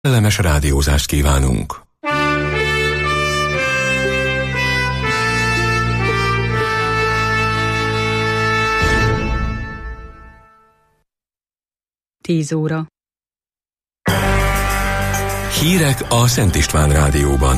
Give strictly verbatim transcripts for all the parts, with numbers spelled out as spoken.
Kellemes rádiózást kívánunk! Tíz óra. Hírek a Szent István Rádióban.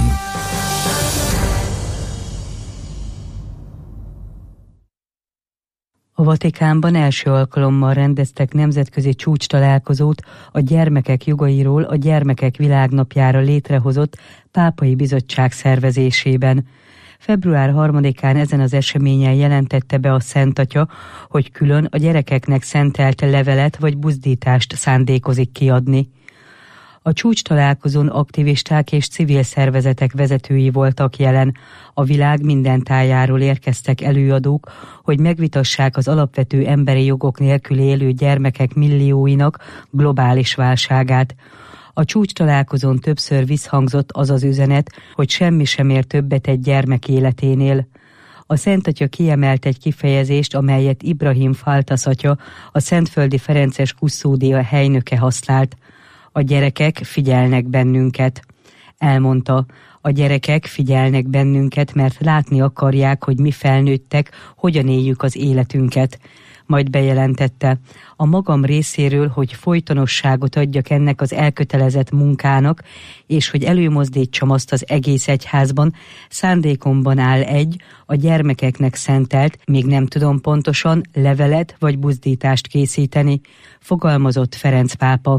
A Vatikánban első alkalommal rendeztek nemzetközi csúcstalálkozót a gyermekek jogairól a Gyermekek Világnapjára létrehozott Pápai Bizottság szervezésében. február harmadikán ezen az eseményen jelentette be a Szent Atya, hogy külön a gyerekeknek szentelt levelet vagy buzdítást szándékozik kiadni. A csúcstalálkozón aktivisták és civil szervezetek vezetői voltak jelen. A világ minden tájáról érkeztek előadók, hogy megvitassák az alapvető emberi jogok nélkül élő gyermekek millióinak globális válságát. A csúcstalálkozón többször visszhangzott az az üzenet, hogy semmi sem ér többet egy gyermek életénél. A Szent Atya kiemelt egy kifejezést, amelyet Ibrahim Faltas atya, a Szentföldi Ferences kusztódia helynöke használt. A gyerekek figyelnek bennünket. Elmondta, a gyerekek figyelnek bennünket, mert látni akarják, hogy mi felnőttek, hogyan éljük az életünket. Majd bejelentette, a magam részéről, hogy folytonosságot adjak ennek az elkötelezett munkának, és hogy előmozdítsam azt az egész egyházban, szándékomban áll egy, a gyermekeknek szentelt, még nem tudom pontosan, levelet vagy buzdítást készíteni, fogalmazott Ferenc pápa.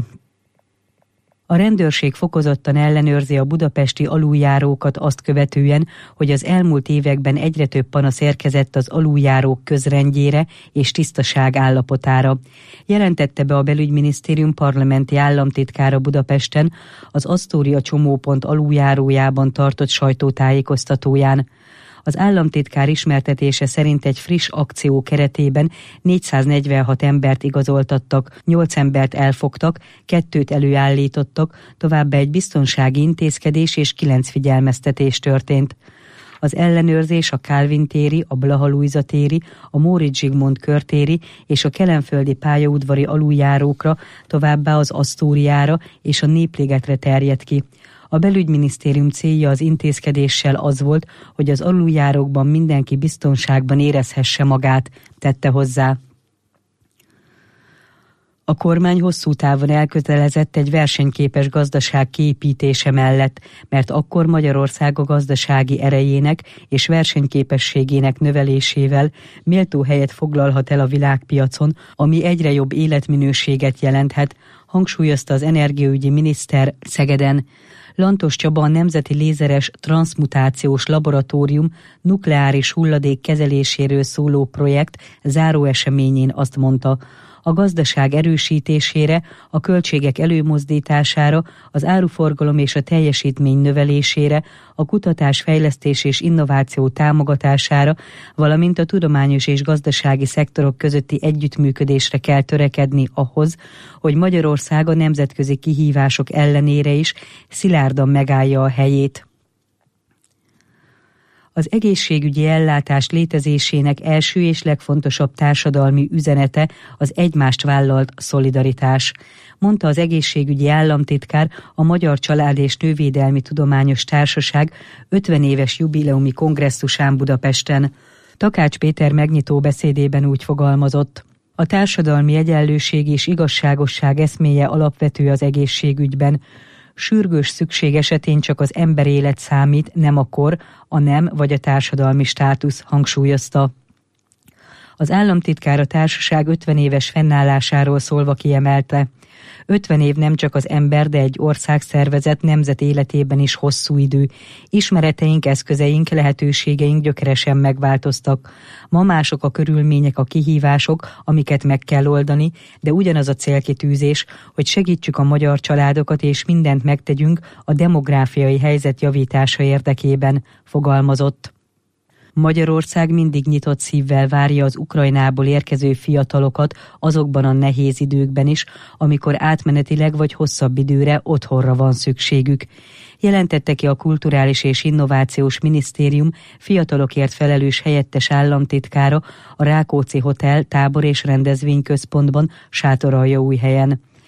A rendőrség fokozottan ellenőrzi a budapesti aluljárókat azt követően, hogy az elmúlt években egyre több panasz érkezett az aluljárók közrendjére és tisztaság állapotára. Jelentette be a Belügyminisztérium parlamenti államtitkára Budapesten az Asztória csomópont aluljárójában tartott sajtótájékoztatóján. Az államtitkár ismertetése szerint egy friss akció keretében négyszáznegyvenhat embert igazoltattak, nyolc embert elfogtak, kettőt előállítottak, továbbá egy biztonsági intézkedés és kilenc figyelmeztetés történt. Az ellenőrzés a Kálvin téri, a Blaha Lujza téri, a Móricz Zsigmond körtéri és a kelenföldi pályaudvari aluljárókra, továbbá az Asztóriára és a Népligetre terjed ki. A Belügyminisztérium célja az intézkedéssel az volt, hogy az aluljárókban mindenki biztonságban érezhesse magát, tette hozzá. A kormány hosszú távon elkötelezett egy versenyképes gazdaság kiépítése mellett, mert akkor Magyarország a gazdasági erejének és versenyképességének növelésével méltó helyet foglalhat el a világpiacon, ami egyre jobb életminőséget jelenthet, hangsúlyozta az energiaügyi miniszter Szegeden. Lantos Csaba, a Nemzeti Lézeres Transzmutációs Laboratórium nukleáris hulladék kezeléséről szóló projekt záróeseményén azt mondta, a gazdaság erősítésére, a költségek előmozdítására, az áruforgalom és a teljesítmény növelésére, a kutatás, fejlesztés és innováció támogatására, valamint a tudományos és gazdasági szektorok közötti együttműködésre kell törekedni ahhoz, hogy Magyarország a nemzetközi kihívások ellenére is szilárdan megállja a helyét. Az egészségügyi ellátás létezésének első és legfontosabb társadalmi üzenete az egymást vállalt szolidaritás, mondta az egészségügyi államtitkár a Magyar Család és Nővédelmi Tudományos Társaság ötven éves jubileumi kongresszusán Budapesten. Takács Péter megnyitó beszédében úgy fogalmazott: a társadalmi egyenlőség és igazságosság eszméje alapvető az egészségügyben. Sürgős szükség esetén csak az ember élet számít, nem a kor, a nem vagy a társadalmi státusz, hangsúlyozta. Az államtitkár a társaság ötven éves fennállásáról szólva kiemelte: ötven év nem csak az ember, de egy ország szervezet nemzet életében is hosszú idő. Ismereteink, eszközeink, lehetőségeink gyökeresen megváltoztak. Ma mások a körülmények, a kihívások, amiket meg kell oldani, de ugyanaz a célkitűzés, hogy segítsük a magyar családokat és mindent megtegyünk a demográfiai helyzet javítása érdekében, fogalmazott. Magyarország mindig nyitott szívvel várja az Ukrajnából érkező fiatalokat azokban a nehéz időkben is, amikor átmenetileg vagy hosszabb időre otthonra van szükségük. Jelentette ki a Kulturális és Innovációs Minisztérium fiatalokért felelős helyettes államtitkára a Rákóczi Hotel tábor- és rendezvényközpontban, Sátoraljaújhelyen.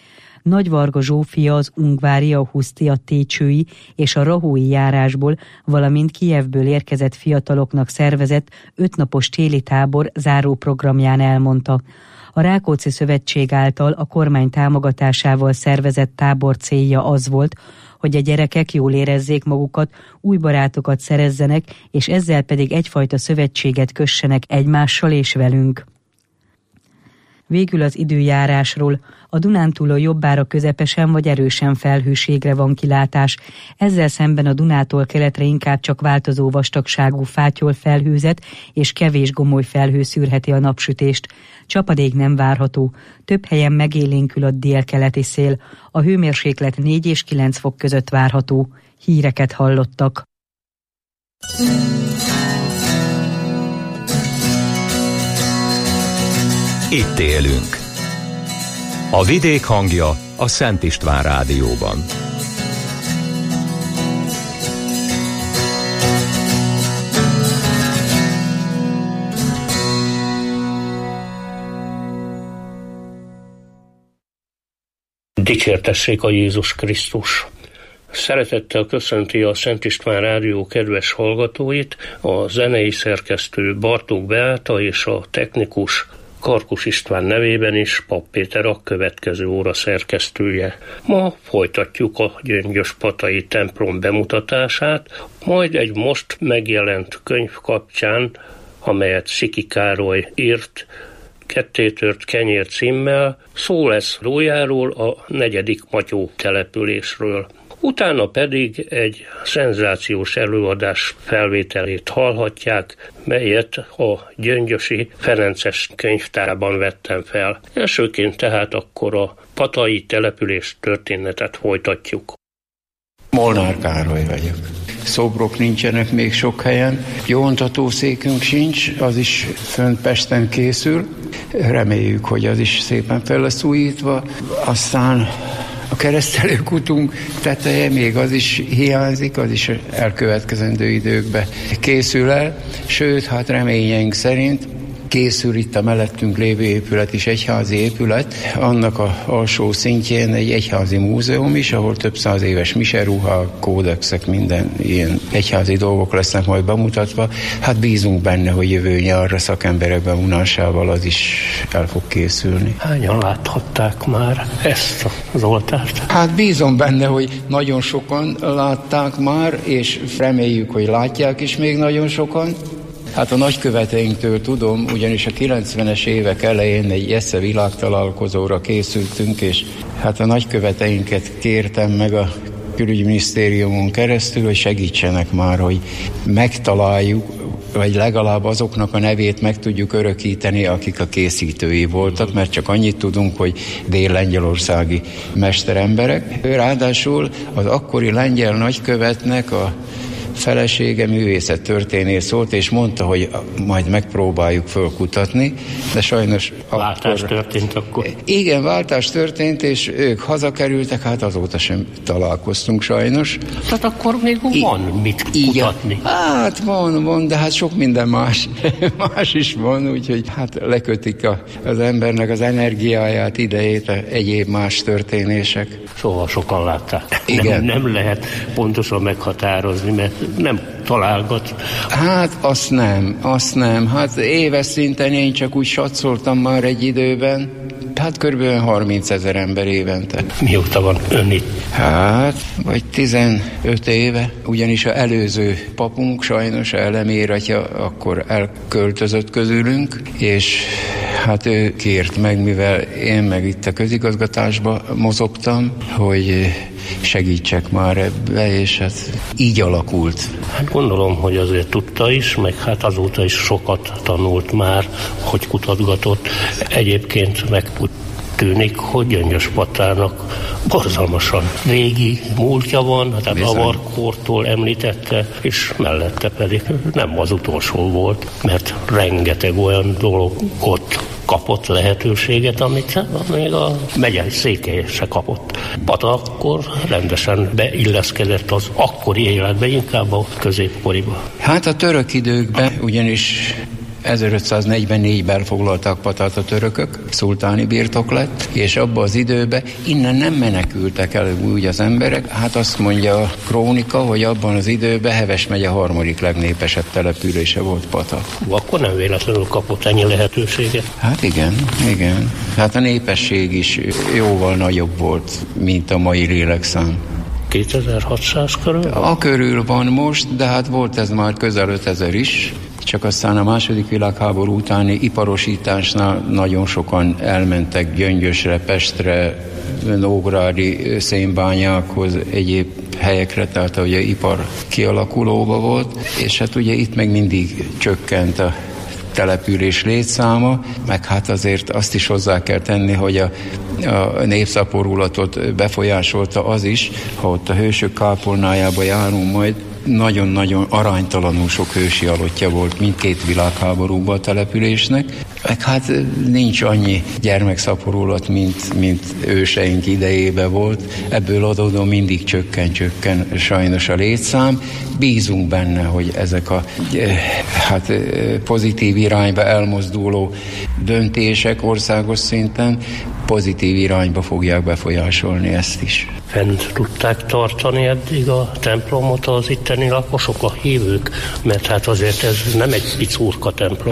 Nagyvarga Zsófia az Ungvári, a Huszti, a Técsői és a Rahói járásból, valamint Kijevből érkezett fiataloknak szervezett ötnapos téli tábor záró programján elmondta. A Rákóczi Szövetség által a kormány támogatásával szervezett tábor célja az volt, hogy a gyerekek jól érezzék magukat, új barátokat szerezzenek, és ezzel pedig egyfajta szövetséget kössenek egymással és velünk. Végül az időjárásról. A Dunántúlon jobbára közepesen vagy erősen felhőségre van kilátás. Ezzel szemben a Dunától keletre inkább csak változó vastagságú fátyol felhőzet és kevés gomoly felhő szűrheti a napsütést. Csapadék nem várható. Több helyen megélénkül a délkeleti szél. A hőmérséklet négy és kilenc fok között várható. Híreket hallottak. Itt élünk. A vidék hangja a Szent István Rádióban. Dicsértessék a Jézus Krisztus! Szeretettel köszönti a Szent István Rádió kedves hallgatóit, a zenei szerkesztő Bartók Beáta és a technikus Karkus István nevében is Papp Péter a következő óra szerkesztője. Ma folytatjuk a Gyöngyöspatai templom bemutatását, majd egy most megjelent könyv kapcsán, amelyet Sziki Károly írt, Kettétört kenyér címmel, szó lesz Rójáról, a negyedik Matyó településről. Utána pedig egy szenzációs előadás felvételét hallhatják, melyet a gyöngyösi Ferences könyvtárban vettem fel. Elsőként tehát akkor a patai település történetet folytatjuk. Molnár Károly vagyok. Szobrok nincsenek még sok helyen. Jóontatószékünk sincs, az is fönt Pesten készül. Reméljük, hogy az is szépen fel lesz újítva. Aztán a keresztelőkutunk teteje, még az is hiányzik, az is elkövetkezendő időkben készül el. Sőt, hát reményeink szerint készül itt a mellettünk lévő épület is, egyházi épület, annak a alsó szintjén egy egyházi múzeum is, ahol több száz éves miseruha, kódexek, minden ilyen egyházi dolgok lesznek majd bemutatva. Hát bízunk benne, hogy jövő nyarra szakemberek bevonásával az is el fog készülni. Hányan láthatták már ezt az oltárt? Hát bízom benne, hogy nagyon sokan látták már, és reméljük, hogy látják is még nagyon sokan. Hát a nagyköveteinktől tudom, ugyanis a kilencvenes évek elején egy Jessze világtalálkozóra készültünk, és hát a nagyköveteinket kértem meg a külügyminisztériumon keresztül, hogy segítsenek már, hogy megtaláljuk, vagy legalább azoknak a nevét meg tudjuk örökíteni, akik a készítői voltak, mert csak annyit tudunk, hogy dél-lengyelországi mesteremberek. Ráadásul az akkori lengyel nagykövetnek a felesége művészettörténész volt, és mondta, hogy majd megpróbáljuk fölkutatni, de sajnos váltás akkor... történt akkor. Igen, váltás történt, és ők hazakerültek, hát azóta sem találkoztunk sajnos. Tehát akkor még I- van mit kutatni. Igen. Hát van, van, de hát sok minden más, más is van, úgyhogy hát lekötik a, az embernek az energiáját, idejét, egyéb más történések. Szóval sokan látták. Igen. Nem, nem lehet pontosan meghatározni, mert nem találgat. Hát azt nem, azt nem. Hát éves szinten én csak úgy satszoltam már egy időben. Hát körülbelül harmincezer ember évente. Mióta van ön itt? Hát, vagy tizenöt éve. Ugyanis az előző papunk sajnos Elemér atya akkor elköltözött közülünk, és hát ő kért meg, mivel én meg itt a közigazgatásba mozogtam, hogy segítsek már ebbe, és hát így alakult. Hát gondolom, hogy azért tudta is, meg hát azóta is sokat tanult már, hogy kutatgatott. Egyébként meg tűnik, hogy Gyöngyöspatának borzalmasan régi múltja van, tehát avarkortól említette, és mellette pedig nem az utolsó volt, mert rengeteg olyan dologot kapott, lehetőséget, amit még a megyei székely se kapott. Pata akkor rendesen beilleszkedett az akkori életbe, inkább a középkoriba. Hát a török időkben ugyanis ezerötszáznegyvennégyben elfoglalták Patát a törökök, szultáni birtok lett, és abban az időben innen nem menekültek el úgy az emberek. Hát azt mondja a krónika, hogy abban az időben Heves megye harmadik legnépesebb települése volt Pata. Akkor nem véletlenül kapott ennyi lehetőséget? Hát igen, igen. Hát a népesség is jóval nagyobb volt, mint a mai lélekszám. kétezer-hatszáz körül? A körül van most, de hát volt ez már közel ötezer is. Csak aztán a második világháború utáni iparosításnál nagyon sokan elmentek Gyöngyösre, Pestre, nógrádi szénbányákhoz, egyéb helyekre, tehát ugye ipar kialakulóba volt, és hát ugye itt meg mindig csökkent a település létszáma, meg hát azért azt is hozzá kell tenni, hogy a, a népszaporulatot befolyásolta az is, ha ott a hősök kápolnájába járunk majd, nagyon-nagyon aránytalanul sok hősi alottja volt mindkét világháborúban a településnek, meg hát nincs annyi gyermekszaporulat, mint, mint őseink idejében volt. Ebből adódóan mindig csökken-csökken sajnos a létszám. Bízunk benne, hogy ezek a hát, pozitív irányba elmozduló döntések országos szinten pozitív irányba fogják befolyásolni ezt is. Fent tudták tartani eddig a templomot az itteni lakosok, a hívők? Mert hát azért ez nem egy picurka templom.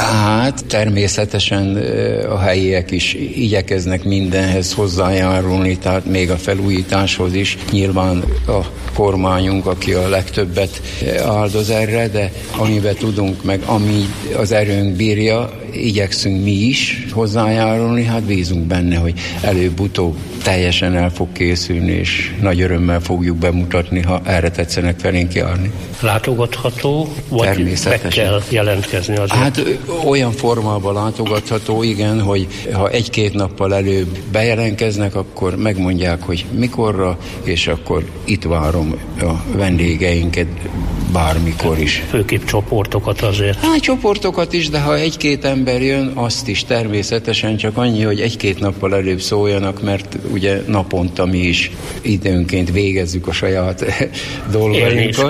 Hát természetesen a helyiek is igyekeznek mindenhez hozzájárulni, tehát még a felújításhoz is. Nyilván a kormányunk, aki a legtöbbet áldoz erre, de amiben tudunk, meg ami az erőnk bírja, igyekszünk mi is hozzájárulni, hát bízunk benne, hogy előbb-utóbb teljesen el fog készülni, és nagy örömmel fogjuk bemutatni, ha erre tetszenek felénk járni. Látogatható, vagy meg kell jelentkezni azért? Hát olyan formában látogatható, igen, hogy ha egy-két nappal előbb bejelentkeznek, akkor megmondják, hogy mikorra, és akkor itt várom a vendégeinket bármikor is. Főképp csoportokat azért? Hát csoportokat is, de ha egy-két ember jön, azt is természetesen, csak annyi, hogy egy-két nappal előbb szóljanak, mert ugye naponta mi is időnként végezzük a saját dolgainkat.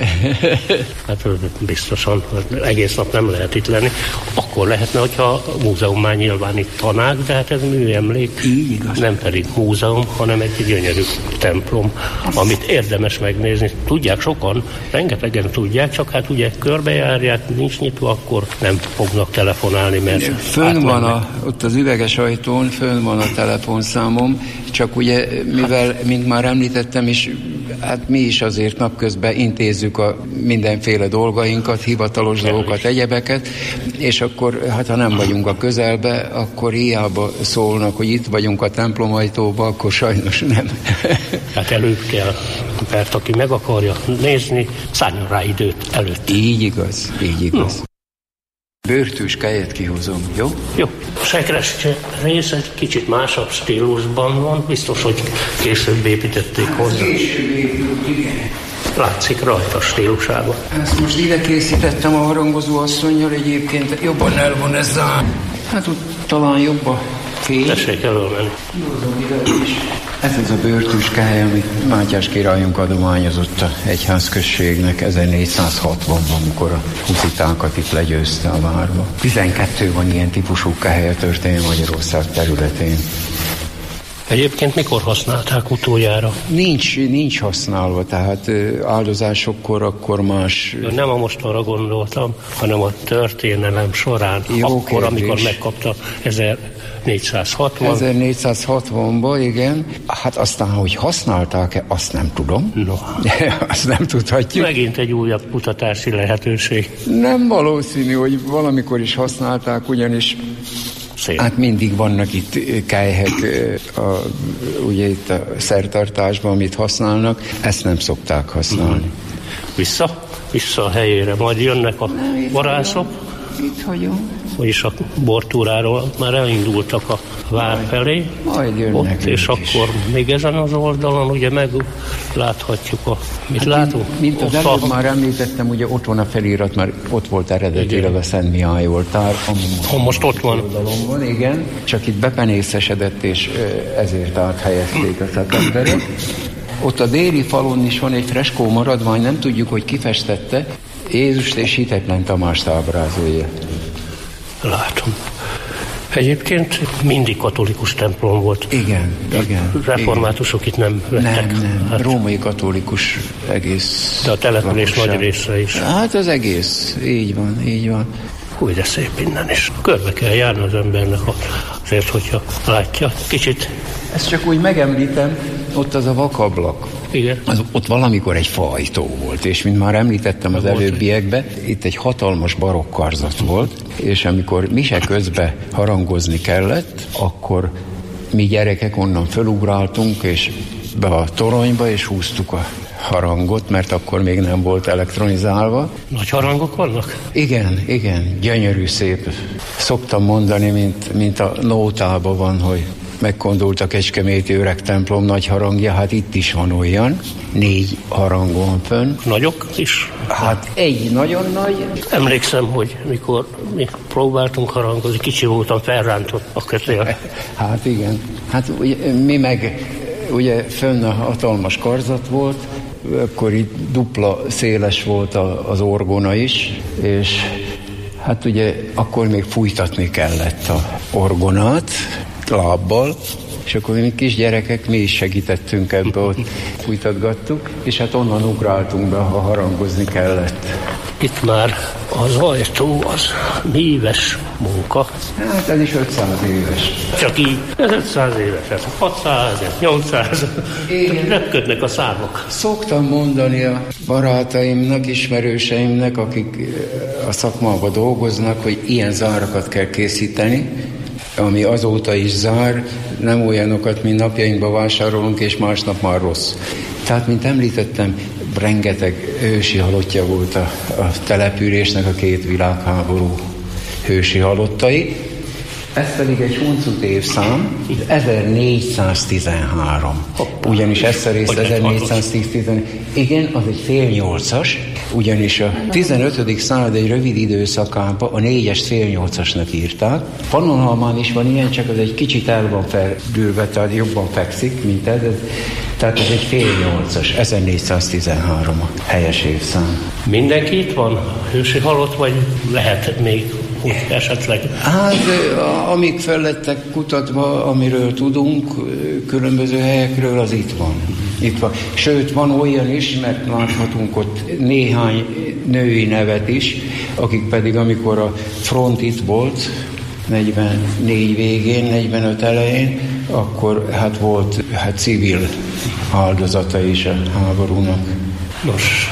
Hát biztosan egész nap nem lehet itt lenni. Akkor lehetne, hogyha a múzeum már nyilvánítanák, de hát ez műemlék, nem pedig múzeum, hanem egy gyönyörű templom, amit érdemes megnézni. Tudják sokan, rengetegen tudják, csak hát ugye körbejárják, nincs nyitva, akkor nem fognak telefonálni, mert fönn van a, ott az üveges ajtón, fönn van a telefonszámom, csak ugye, mivel, mint már említettem is, hát mi is azért napközben intézzük a mindenféle dolgainkat, hivatalos dolgokat, egyebeket, és akkor, hát ha nem vagyunk a közelbe, akkor hiába szólnak, hogy itt vagyunk a templomajtóba, akkor sajnos nem. Hát előbb kell, mert aki meg akarja nézni, szálljon rá időt előtt. Így igaz, így igaz. No. Bőrtűs kejet kihozom, jó? Jó. A sekres rész egy kicsit másabb stílusban van, biztos, hogy később építették hozzá. Később épült, igen. Látszik rajta a stílusában. Ezt most ide készítettem a harangozó asszonnyal, egyébként jobban el van ez a... Hát úgy talán jobb a fény. Tessék elölmenni. Ez az a bőrtűs kehely, amit Mátyás királyunk adományozott a egyházközségnek ezernégyszázhatvanban, amikor a huszitákat itt legyőzte a várba. tizenkettő van ilyen típusú kehely a történelmi Magyarország területén. Egyébként mikor használták utoljára? Nincs, nincs használva, tehát áldozásokkor akkor más... Nem a most arra gondoltam, hanem a történelem során, jó akkor, kérdés. Amikor megkapta ezernégyszázhatvan. ezernégyszázhatvanban, igen. Hát aztán, hogy használták-e, azt nem tudom. No. Azt nem tudhatjuk. Megint egy újabb kutatási lehetőség. Nem valószínű, hogy valamikor is használták, ugyanis szép. Hát mindig vannak itt kelyhek, a, ugye itt a szertartásban, amit használnak, ezt nem szokták használni. Mm. Vissza? Vissza a helyére, majd jönnek a varázslók. Itt hagyom. Vagyis a bortúráról már elindultak a vár felé. Majd jönnek. Ott, és akkor még ezen az oldalon ugye megláthatjuk a... Mit hát látunk? Mint az előbb a... már említettem, ugye ott van a felirat, mert ott volt eredetileg a Szent Mihály oltár. Ha most ott van. van. Igen, csak itt bepenészesedett, és ezért áthelyezték a szakemberek. Ott a déli falon is van egy freskó maradvány, nem tudjuk, hogy kifestette. Jézust és Hitetlen Tamást ábrázolja. Látom. Egyébként mindig katolikus templom volt. Igen, igen. Reformátusok itt nem vettek. Nem, nem. Hát, római katolikus egész. de a település lakosság. nagy része is. Hát az egész. Így van, így van. Hú, de szép innen is. Körbe kell járni az embernek azért, hogyha látja. Kicsit. Ezt csak úgy megemlítem, ott az a vakablak. Igen. Az, ott valamikor egy faajtó volt, és mint már említettem az előbbiekben, itt egy hatalmas barokkarzat volt, és amikor mise közben harangozni kellett, akkor mi gyerekek onnan fölugráltunk, és be a toronyba, és húztuk a harangot, mert akkor még nem volt elektronizálva. Nagy harangok vannak? Igen, igen, gyönyörű, szép. Szoktam mondani, mint, mint a nótában van, hogy megkondult a kecskeméti öreg templom nagy harangja, hát itt is van olyan, négy harangon fönn. Nagyok is? Hát egy nagyon nagy. Emlékszem, hogy mikor mi próbáltunk harangozni, kicsi voltam, felrántott a kötél. Hát igen, hát ugye, mi meg ugye fönn a hatalmas karzat volt, akkor itt dupla széles volt a, az orgona is, és hát ugye akkor még fújtatni kellett a orgonát lábbal, és akkor mi kisgyerekek, mi is segítettünk ebbe, ott fújtatgattuk, és hát onnan ugráltunk be, ha harangozni kellett. Itt már az ajtó az míves munka. Hát ez is ötszáz éves. Csak így, ez ötszáz éves, ez hatszáz, ez nyolcszáz, repködnek a számok. Szoktam mondani a barátaimnak, ismerőseimnek, akik a szakmában dolgoznak, hogy ilyen zárakat kell készíteni, ami azóta is zár, nem olyanokat, mint napjainkban vásárolunk, és másnap már rossz. Tehát, mint említettem, rengeteg hősi halottja volt a, a településnek, a két világháború hősi halottai. Ez pedig egy huncut évszám, ezernégyszáztizenhárom. Ugyanis ezt a részt ezernégyszáztizenhárom. Igen, az egy fél nyolcas, ugyanis a tizenötödik század egy rövid időszakában a négyes fél nyolcasnak írták. Pannonhalmán is van ilyen, csak az egy kicsit el van feldülve, tehát jobban fekszik, mint ez. Tehát ez egy fél nyolcas, ezernégyszáztizenhárom a helyes évszám. Mindenki itt van? Hősi halott, vagy lehet még úgy esetleg? Hát, amíg fel lettek kutatva, amiről tudunk, különböző helyekről, az itt van. Itt van. Sőt, van olyan is, mert láthatunk ott néhány női nevet is, akik pedig, amikor a front itt volt, negyvennégy végén, negyvenöt elején, akkor hát volt hát civil áldozata is a háborúnak. Nos,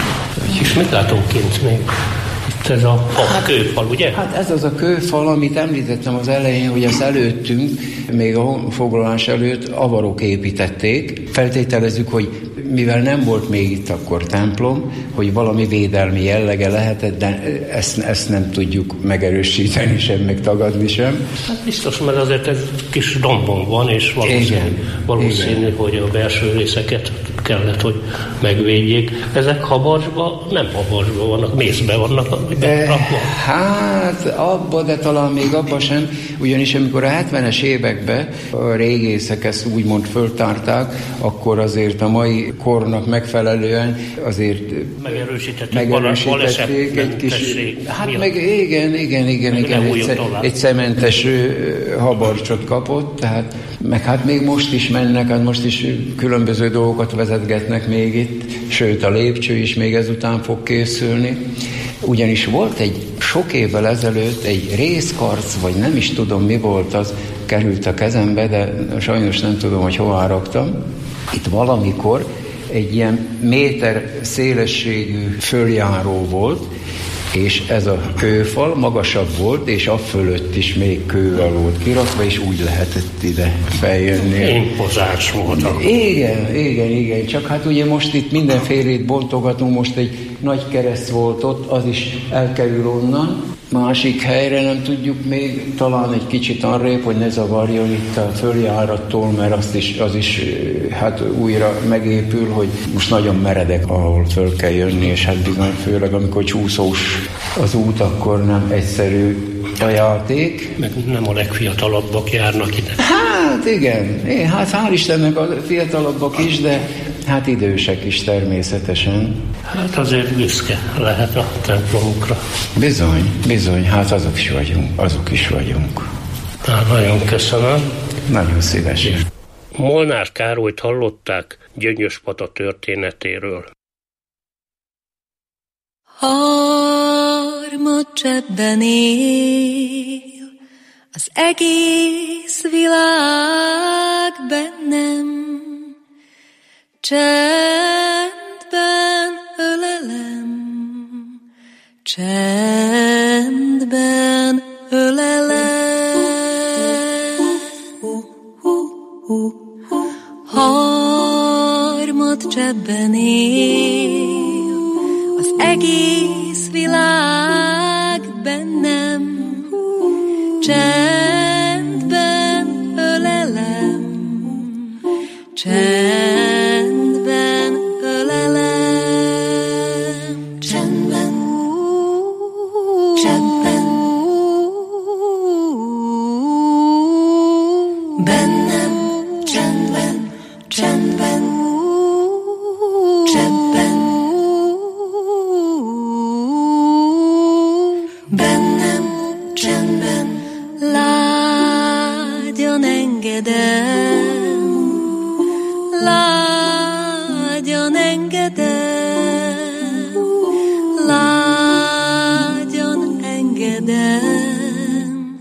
és mit látunk kint még? Itt ez a hát, kőfal, ugye? Hát ez az a kőfal, amit említettem az elején, hogy az előttünk, még a foglalás előtt avarok építették. Feltételezzük, hogy mivel nem volt még itt akkor templom, hogy valami védelmi jellege lehetett, de ezt, ezt nem tudjuk megerősíteni sem, meg tagadni sem. Hát biztos, mert azért ez kis dombon van, és valószínű, igen, valószínű igen. hogy a belső részeket kellett, hogy megvédjék. Ezek Habarsban, nem Habarsban vannak, Mészben vannak. De, hát abba, de talán még abba sem, ugyanis amikor a hetvenes években a régészek ezt úgymond föltárták, akkor azért a mai kornak megfelelően azért megerősítették, megerősítették egy kis... Hát miatt. meg igen, igen, igen, meg igen egy, egy cementes habarcsot kapott, tehát meg hát még most is mennek, hát most is különböző dolgokat vezetgetnek még itt, sőt a lépcső is még ezután fog készülni. Ugyanis volt egy sok évvel ezelőtt egy részkarc, vagy nem is tudom mi volt az, került a kezembe, de sajnos nem tudom, hogy hová raktam. Itt valamikor egy ilyen méter szélességű följáró volt, és ez a kőfal magasabb volt, és a fölött is még kővel volt kirakva, és úgy lehetett ide feljönni. Impozáns volt. Igen, igen, igen. Csak hát ugye most itt mindenfélét bontogatunk, most egy nagy kereszt volt ott, az is elkerül onnan. Másik helyre nem tudjuk még, talán egy kicsit arrébb, hogy ne zavarjon itt a följárattól, mert azt is, az is hát újra megépül, hogy most nagyon meredek, ahol föl kell jönni, és hát bizony főleg, amikor csúszós az út, akkor nem egyszerű a játék. Meg nem a legfiatalabbak járnak ide. Hát igen, é, hát hál' Istennek a fiatalabbak is, de Hát idősek is természetesen. Hát azért büszke lehet a templomukra. Bizony, bizony, hát azok is vagyunk, azok is vagyunk. Hát nagyon köszönöm. Nagyon szívesen. Molnár Károlyt hallották Gyöngyöspata történetéről. Harmadcsebben él az egész világ bennem, csendben ölelem, csendben ölelem. Harmadcsebben él az egész világ bennem, csendben ölelem, csendben ölelem, csendben, csendben, bennem, csendben, csendben, csendben, bennem, csendben, lágyan engedem, lágyan engedem, lágyan engedem,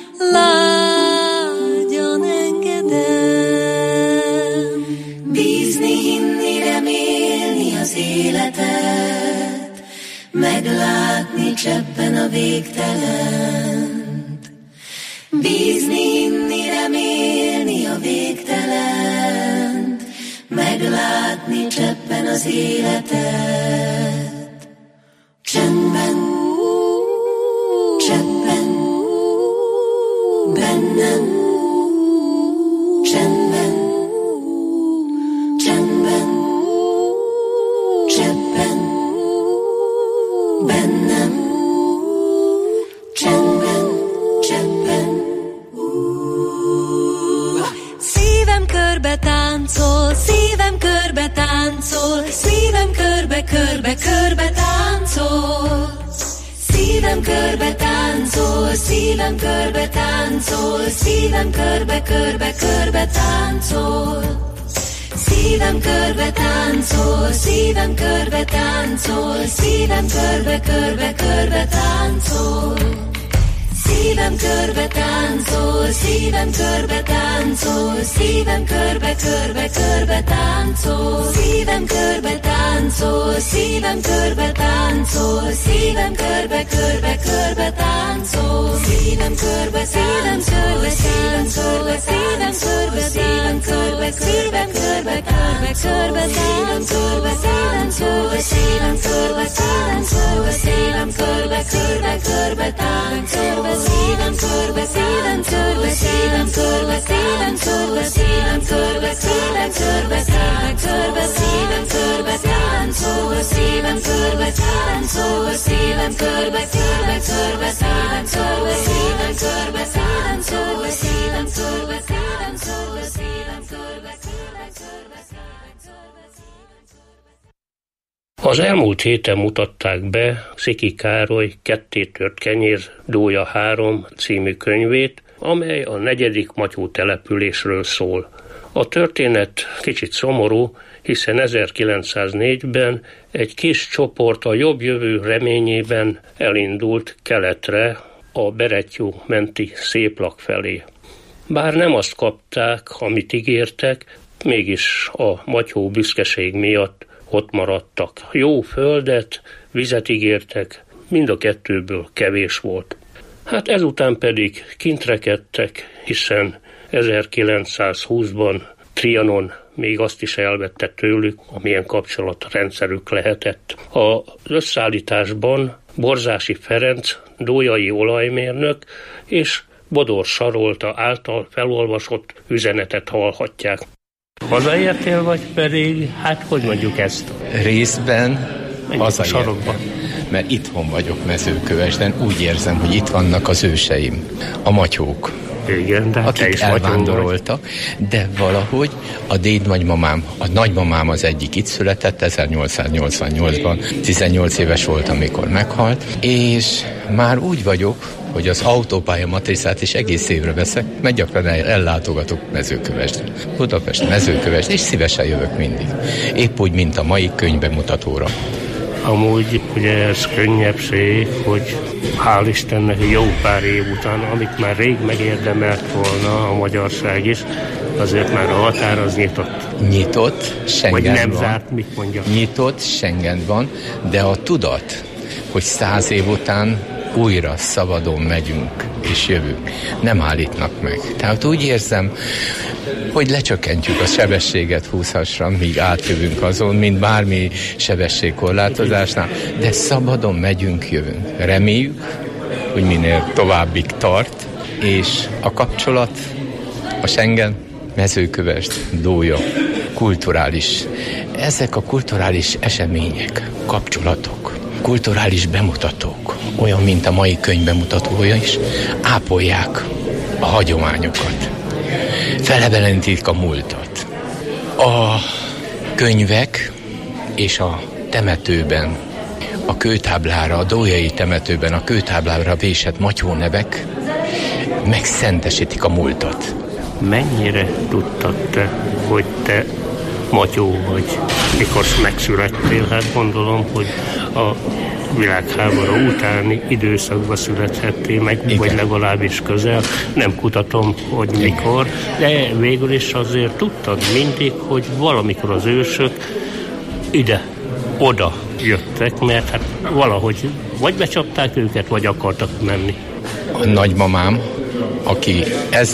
lágyan engedem. Bízni, hinni, remélni az életet, meglátni cseppen a végtelent. Bízni, hinni, remélni a végtelent, meglátni cseppen az életet. Csendben, cseppen, bennem, csendben, csendben, cseppen, bennem, csendben, cseppen. Szívem körbe táncol, szívem körbe táncol, szívem körbe, körbe, körbe táncol. Szívem körbe táncol, szívem körbe táncol, szívem körbe, körbe, körbe táncol. Szívem körbe táncol, szívem körbe táncol, szívem körbe, körbe, körbe táncol. Szívem körbe táncol, szívem körbe táncol, szívem körbe, körbe, körbe táncol. Szívem körbe táncol, szívem körbe táncol, szívem körbe, körbe, körbe táncol. Szívem körbe, szívem körbe, szívem körbe, szívem körbe, szívem körbe, szívem körbe, körbe, körbe, szívem körbe, szívem körbe, szívem körbe, szívem körbe, szívem körbe, körbe, körbe táncol. Szívem körbe, szívem körbe, szívem körbe, szívem körbe, szívem körbe, szívem körbe, szívem körbe, szívem körbe, táncol, szívem körbe, táncol, szívem körbe, körbe, körbe, szívem körbe, szívem körbe, táncol, szívem körbe, szívem körbe, szívem körbe, körbe, körbe, szívem körbe, szívem körbe. Az elmúlt héten mutatták be Sziki Károly Kettétört kenyér Dója három című könyvét, amely a negyedik Matyó településről szól. A történet kicsit szomorú, hiszen ezerkilencszáznégyben egy kis csoport a jobb jövő reményében elindult keletre, a Berettyó menti Széplak felé. Bár nem azt kapták, amit ígértek, mégis a Matyó büszkeség miatt ott maradtak. Jó földet, vizet ígértek, mind a kettőből kevés volt. Hát ezután pedig kint rekedtek, hiszen ezerkilencszázhúszban Trianon még azt is elvette tőlük, amilyen kapcsolatrendszerük lehetett. Az összeállításban Borzási Ferenc, dójai olajmérnök és Bodor Sarolta által felolvasott üzenetet hallhatják. Hazaértél, vagy pedig, hát hogy mondjuk ezt? Részben hazaértem, mert itthon vagyok Mezőkövesden, úgy érzem, hogy itt vannak az őseim, a matyók. Igen, de akik elvándoroltak, de valahogy a dédnagymamám, a nagymamám az egyik itt született, ezernyolcszáznyolcvannyolcban, tizennyolc éves volt, amikor meghalt, és már úgy vagyok, hogy az autópálya matricát is egész évre veszek, mert gyakran ellátogatok Mezőkövesdre. Budapest, Mezőkövesd, és szívesen jövök mindig. Épp úgy, mint a mai könyvbemutatóra. Amúgy ugye ez könnyebbség, hogy hál' Istennek jó pár év után, amit már rég megérdemelt volna a magyarság is, azért már a határ az nyitott. Nyitott, Schengen vagy nem van. zárt, mit mondjak? Nyitott, Schengen van, de a tudat, hogy száz év után újra szabadon megyünk és jövünk, nem állítnak meg. Tehát úgy érzem, hogy lecsökkentjük a sebességet húszasra, míg átjövünk azon, mint bármi sebességkorlátozásnál, de szabadon megyünk, jövünk. Reméljük, hogy minél továbbig tart, és a kapcsolat, a Schengen, Mezőkövesd, Dója, kulturális. Ezek a kulturális események, kapcsolatok, kulturális bemutatók, olyan, mint a mai könyv bemutatója is, ápolják a hagyományokat, felebelenítik a múltat. A könyvek és a temetőben, a kőtáblára, a dójai temetőben a kőtáblára vésett matyó nevek megszentesítik a múltat. Mennyire tudtad te, hogy te matyó vagy, mikor megszülettél? Hát gondolom, hogy a világháború utáni időszakban születhettél meg, igen, vagy legalábbis közel. Nem kutatom, hogy mikor, de végül is azért tudtad mindig, hogy valamikor az ősök ide, oda jöttek, mert hát valahogy vagy becsapták őket, vagy akartak menni. A nagymamám, aki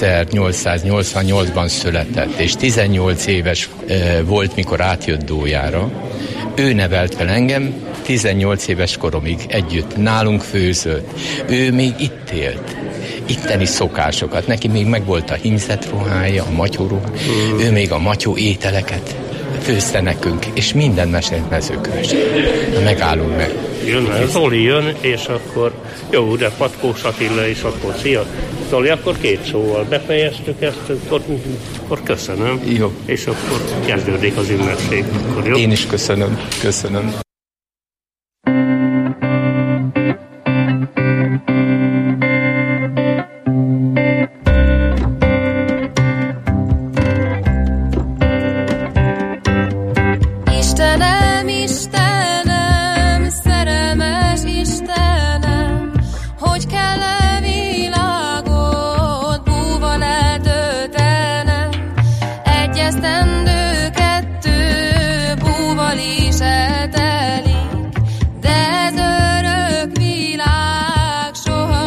ezernyolcszáznyolcvannyolcban született, és tizennyolc éves e, volt, mikor átjött Dójára, ő nevelt fel engem, tizennyolc éves koromig együtt nálunk főzött. Ő még itt élt, itteni szokásokat. Neki még megvolt a hímzett ruhája, a matyó ruha. Mm. Ő még a matyó ételeket főzte nekünk, és minden mesélt Mezőkövesd. Megállunk meg. Jön, Zoli jön, és akkor jó, de Patkós Attila is akkor szia. Zoli, akkor két szóval befejeztük ezt, akkor, akkor köszönöm. Jó. És akkor kezdődik az ünnepség. Akkor, jó? Én is köszönöm. Köszönöm. Is eltelik, de az örök világ soha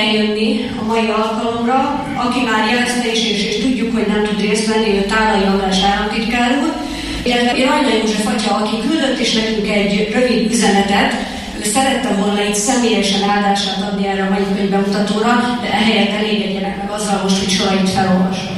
eljönni a mai alkalomra, aki már jelezte is, és, és tudjuk, hogy nem tud részt venni, ő Tálai András államtitkár úr, illetve Rajna József atya, aki küldött is nekünk egy rövid üzenetet, ő szerette volna itt személyesen áldását adni erre a mai könyvbemutatóra, de ehelyett elégedjenek meg azzal most, hogy sorait felolvasom.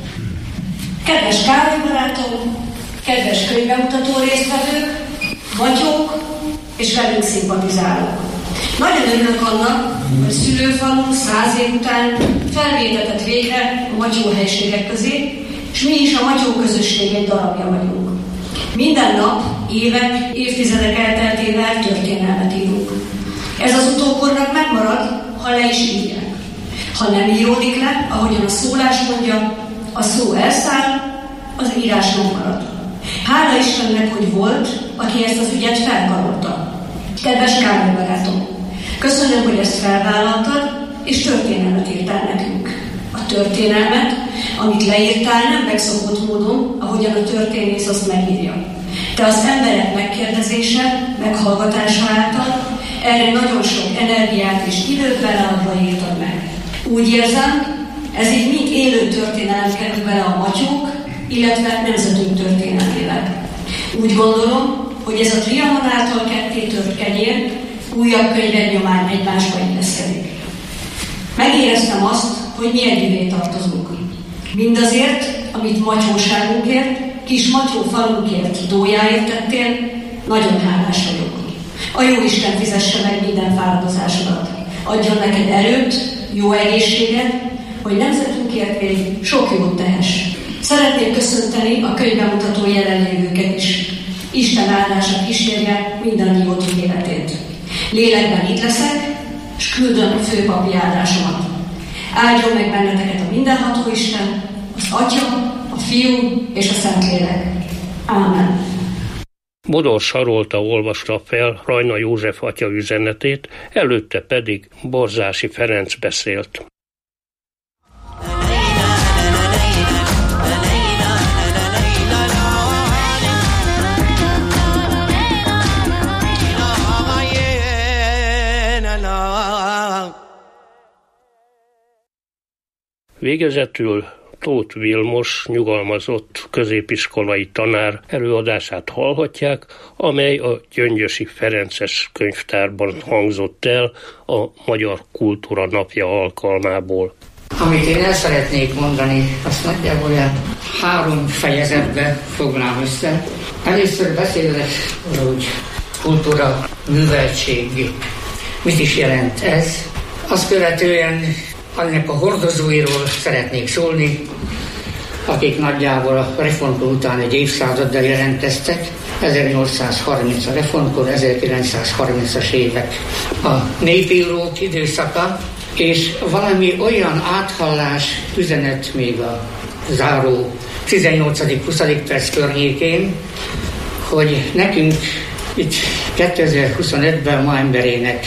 Kedves Károly barátom, kedves könyvbemutató résztvevők, matyók és velünk szimpatizálók. Nagyon örülök annak, hogy szülőfalunk száz év után felvétetett végre a matyó helységek közé, és mi is a matyó közösség egy darabja vagyunk. Minden nap, évek, évtizedek elteltével történelmet írunk. Ez az utókornak megmarad, ha le is írják. Ha nem íródik le, ahogyan a szólás mondja, a szó elszáll, az írás nem marad. Hála Istennek, hogy volt, aki ezt az ügyet felkarolta. Kedves Károly barátom, köszönöm, hogy ezt felvállaltad, és történelmet írtál nekünk. A történelmet, amit leírtál, nem megszokott módon, ahogyan a történész azt megírja. Te az emberek megkérdezése, meghallgatása által erre nagyon sok energiát és időt beleadva írtad meg. Úgy érzem, ez így mind élő történelem kerül bele a matyók, illetve nemzetünk történelmével. Úgy gondolom, hogy ez a Trianon által ketté tört kenyér újabb könyvek nyomán egymásba illeszkedik. Megéreztem azt, hogy mi együvé tartozunk. Mindazért, amit matyóságunkért, kis matyó falunkért, dójáért tettél, nagyon hálás vagyok. A Jóisten fizesse meg minden fáradozásodat. Adjon neked erőt, jó egészséget, hogy nemzetünkért még sok jót tehess. Szeretném köszönteni a könyvbemutató jelenlévőket is. Isten áldása kísérje mindannyiótok életét. Lélekben itt leszek, és küldöm főpapi áldásomat. Áldjon meg benneteket a mindenható Isten, az Atya, a Fiú és a Szentlélek. Ámen. Bodor Sarolta olvasta fel Rajna József atya üzenetét, előtte pedig Borzási Ferenc beszélt. Végezetül Tóth Vilmos nyugalmazott középiskolai tanár előadását hallhatják, amely a Gyöngyösi Ferences könyvtárban hangzott el a Magyar Kultúra Napja alkalmából. Amit én el szeretnék mondani, azt nagyjából olyan három fejezetbe fognám össze. Először beszélek, hogy kultúra műveltség. Mit is jelent ez? Azt követően annak a hordozóiról szeretnék szólni, akik nagyjából a reformkor után egy évszázaddal jelentkeztek. ezernyolcszázharminc a reformkor, ezerkilencszázharmincas évek a népírók időszaka, és valami olyan áthallás üzenet még a záró tizennyolcadik-huszadik perc környékén, hogy nekünk itt kétezer-huszonötben ma emberének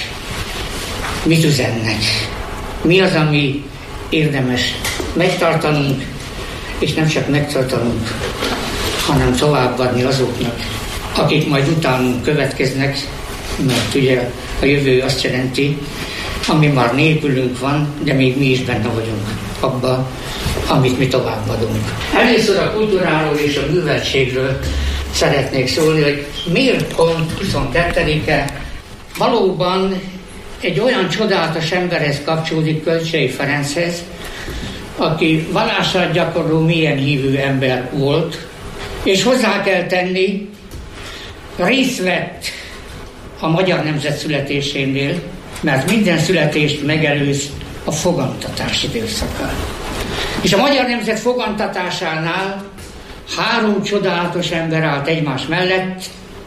mit üzennek. Mi az, ami érdemes megtartanunk, és nem csak megtartanunk, hanem továbbadni azoknak, akik majd utánunk következnek, mert ugye a jövő azt jelenti, ami már nélkülünk van, de még mi is benne vagyunk abba, amit mi továbbadunk. Először a kultúráról és a műveltségről szeretnék szólni, hogy miért pont huszonkettedike valóban egy olyan csodálatos emberhez kapcsolódik, Kölcsey Ferenchez, aki vallását gyakorló, mélyen hívő ember volt, és hozzá kell tenni, részt vett a magyar nemzet születésénél, mert minden születést megelőz a fogantatás időszaka. És a magyar nemzet fogantatásánál három csodálatos ember állt egymás mellett,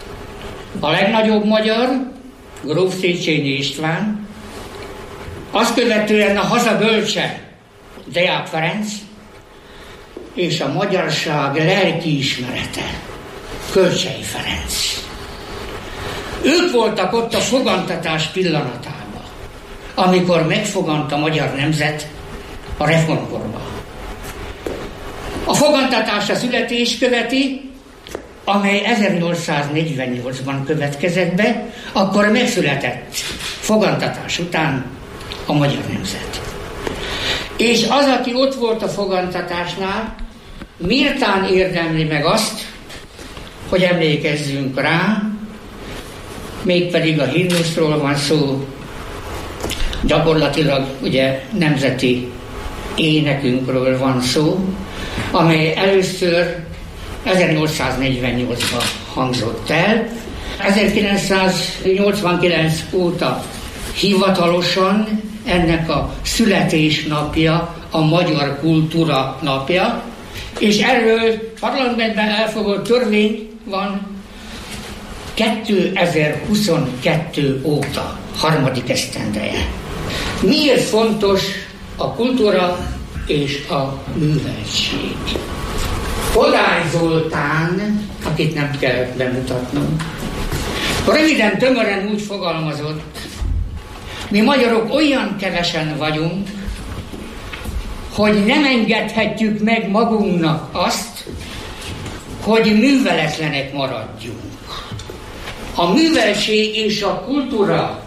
a legnagyobb magyar, gróf Széchenyi István, azt követően a haza bölcse, Deák Ferenc, és a magyarság lelkiismerete, Kölcsey Ferenc. Ők voltak ott a fogantatás pillanatában, amikor megfogant a magyar nemzet a reformkorban. A fogantatás a születés követi, amely ezernyolcszáznegyvennyolcban következett be, akkor megszületett fogantatás után a magyar nemzet. És az, aki ott volt a fogantatásnál, méltán érdemli meg azt, hogy emlékezzünk rá, mégpedig a himnuszról van szó, gyakorlatilag ugye nemzeti énekünkről van szó, amely először ezernyolcszáznegyvennyolcban hangzott el. ezerkilencszáznyolcvankilenc óta hivatalosan ennek a születésnapja, a magyar kultúra napja, és erről parlamentben elfogadott törvény van kétezer-huszonkettő óta, harmadik esztendeje. Miért fontos a kultúra és a műveltség? Kodály Zoltán, akit nem kell bemutatnom, röviden, tömören úgy fogalmazott, mi magyarok olyan kevesen vagyunk, hogy nem engedhetjük meg magunknak azt, hogy műveletlenek maradjunk. A műveltség és a kultúra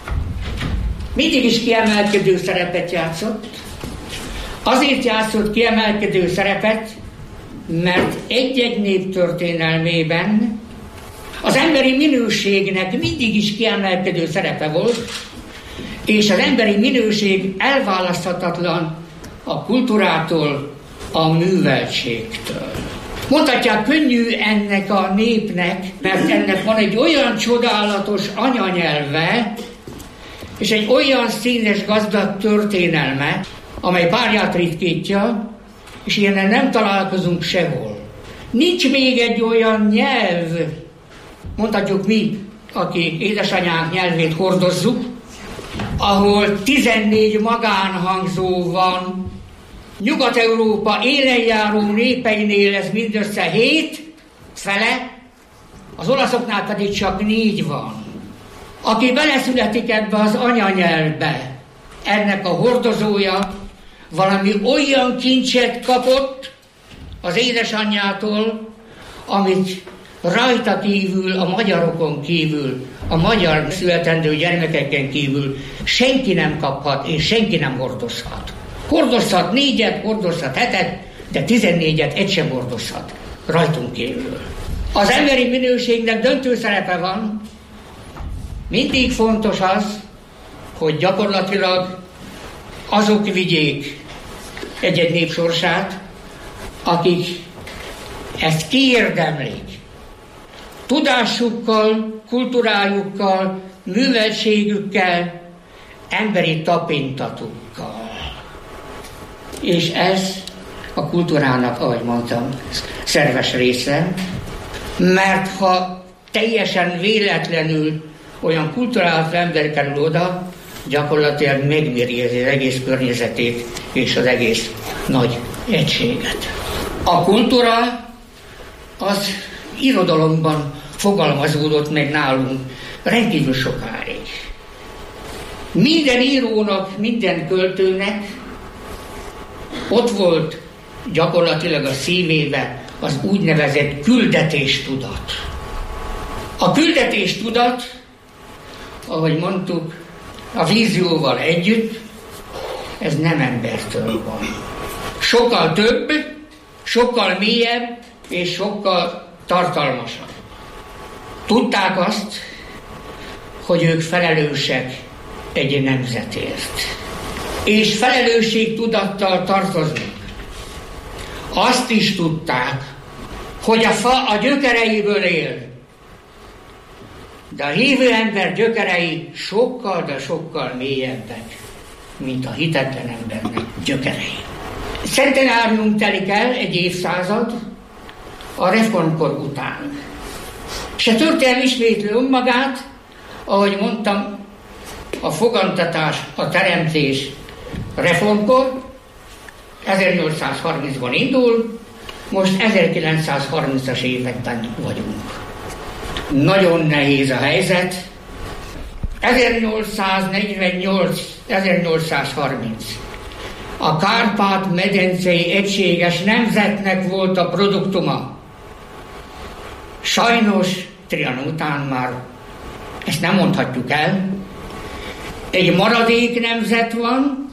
mindig is kiemelkedő szerepet játszott. Azért játszott kiemelkedő szerepet, mert egy-egy nép történelmében az emberi minőségnek mindig is kiemelkedő szerepe volt, és az emberi minőség elválaszthatatlan a kultúrától, a műveltségtől. Mondhatják, könnyű ennek a népnek, mert ennek van egy olyan csodálatos anyanyelve, és egy olyan színes, gazdag történelme, amely párját ritkítja, és ilyennel nem találkozunk sehol. Nincs még egy olyan nyelv, mondhatjuk mi, aki édesanyánk nyelvét hordozzuk, ahol tizennégy magánhangzó van. Nyugat-Európa élenjáró népeinél ez mindössze hét fele, az olaszoknál pedig csak négy van. Aki beleszületik ebbe az anyanyelvbe, ennek a hordozója valami olyan kincset kapott az édesanyjától, amit rajta kívül, a magyarokon kívül, a magyar születendő gyermekeken kívül senki nem kaphat, és senki nem hordozhat. Hordozhat négyet, hordozhat hetet, de tizennégyet egy sem hordozhat rajtunk kívül. Az emberi minőségnek döntő szerepe van. Mindig fontos az, hogy gyakorlatilag azok vigyék egy-egy nép sorsát, akik ezt kiérdemlik. Tudásukkal, kultúrájukkal, műveltségükkel, emberi tapintatukkal. És ez a kultúrának, ahogy mondtam, szerves része, mert ha teljesen véletlenül olyan kulturált ember kerül oda, gyakorlatilag megméri az egész környezetét és az egész nagy egységet. A kultúra az irodalomban fogalmazódott meg nálunk rendkívül sokáig. Minden írónak, minden költőnek ott volt gyakorlatilag a szívébe az úgynevezett küldetéstudat. A küldetéstudat, ahogy mondtuk, a vízióval együtt, ez nem embertől van. Sokkal több, sokkal mélyebb és sokkal tartalmasabb. Tudták azt, hogy ők felelősek egy nemzetért. És felelősségtudattal tartoznak. Azt is tudták, hogy a fa a gyökereiből él. De a hívő ember gyökerei sokkal, de sokkal mélyebbek, mint a hitetlen embernek gyökerei. Centenárium telik el, egy évszázad, a reformkor után. És a történelem ismétli önmagát, ahogy mondtam, a fogantatás, a teremtés reformkor, ezernyolcszázharmincban indul, most ezerkilencszázharmincas években vagyunk. Nagyon nehéz a helyzet. ezernyolcszáznegyvennyolc ezernyolcszázharminc a Kárpát-medencei egységes nemzetnek volt a produktuma. Sajnos Trianon után már ezt nem mondhatjuk el, egy maradék nemzet van,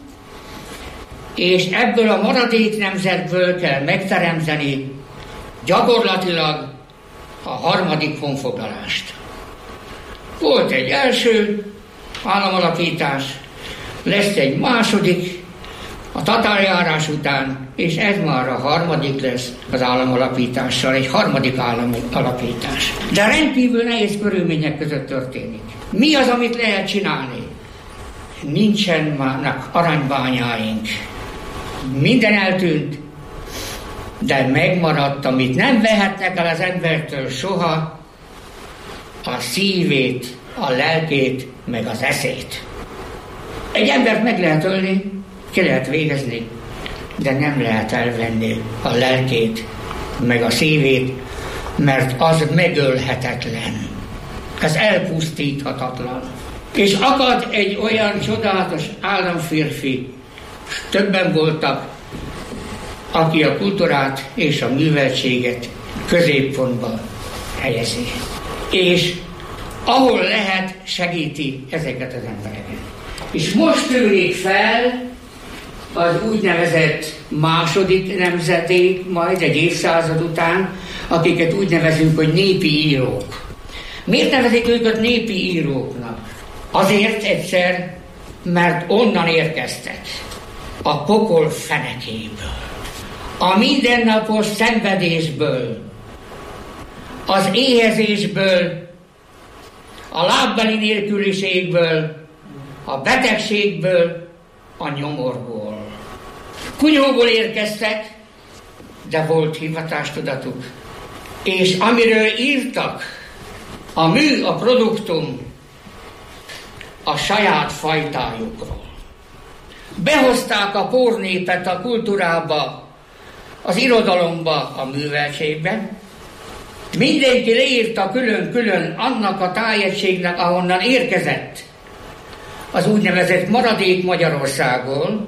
és ebből a maradék nemzetből kell megteremteni gyakorlatilag a harmadik honfoglalást. Volt egy első államalapítás, lesz egy második a tatárjárás után, és ez már a harmadik lesz az államalapítással, egy harmadik államalapítás. De rendkívül nehéz körülmények között történik. Mi az, amit lehet csinálni? Nincsenek aranybányáink. Minden eltűnt, de megmaradt, amit nem vehetnek el az embertől soha, a szívét, a lelkét, meg az eszét. Egy embert meg lehet ölni, ki lehet végezni, de nem lehet elvenni a lelkét, meg a szívét, mert az megölhetetlen. Ez elpusztíthatatlan. És akad egy olyan csodálatos államférfi, többen voltak, aki a kultúrát és a műveltséget középpontba helyezi. És ahol lehet, segíti ezeket az embereket. És most tűnik fel az úgynevezett második nemzedék, majd egy évszázad után, akiket úgy nevezünk, hogy népi írók. Miért nevezik őket népi íróknak? Azért egyszer, mert onnan érkeztek, a pokol fenekéből, a mindennapos szenvedésből, az éhezésből, a lábbeli nélküliségből, a betegségből, a nyomorból. Kunyhóból érkeztek, de volt hivatástudatuk. És amiről írtak, a mű, a produktum, a saját fajtájukról. Behozták a pornépet a kultúrába, az irodalomba, a műveltségbe. Mindenki leírta külön-külön annak a tájegységnek, ahonnan érkezett, az úgynevezett maradék Magyarországon,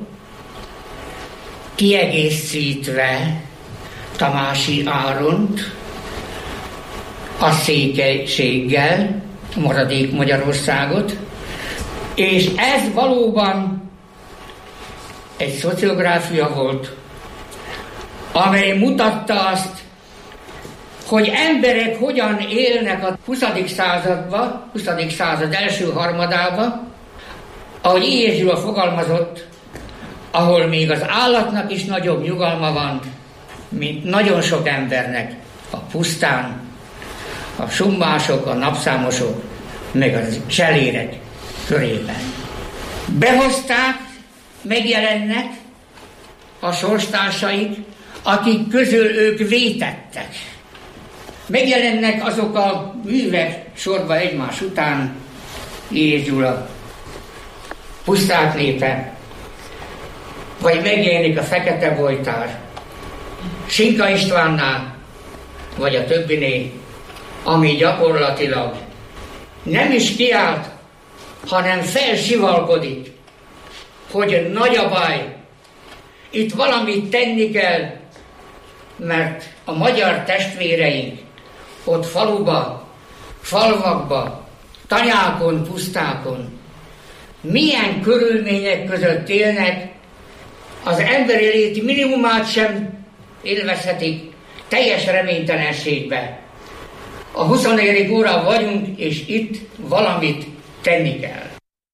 kiegészítve Tamási Áront a székelységgel, maradék Magyarországot, és ez valóban egy szociográfia volt, amely mutatta azt, hogy emberek hogyan élnek a huszadik században, huszadik század első harmadában, ahogy Éhes Gyula fogalmazott, ahol még az állatnak is nagyobb nyugalma van, mint nagyon sok embernek a pusztán, a summások, a napszámosok, meg a zselérek körében. Behozták, megjelennek a sorstársaik, akik közül ők vétettek. Megjelennek azok a művek sorba egymás után, Éhes Gyula, Puszták népe, vagy megjelenik a Fekete Bojtár, Sinka Istvánnál, vagy a többiné, ami gyakorlatilag nem is kiállt, hanem felsivalkodik, hogy nagy a baj, itt valamit tenni kell, mert a magyar testvéreink ott faluba, falvakba, tanyákon, pusztákon milyen körülmények között élnek, az emberi lét minimumát sem élvezhetik, teljes reménytelenségbe. A huszonegyedik órában vagyunk, és itt valamit tenni kell.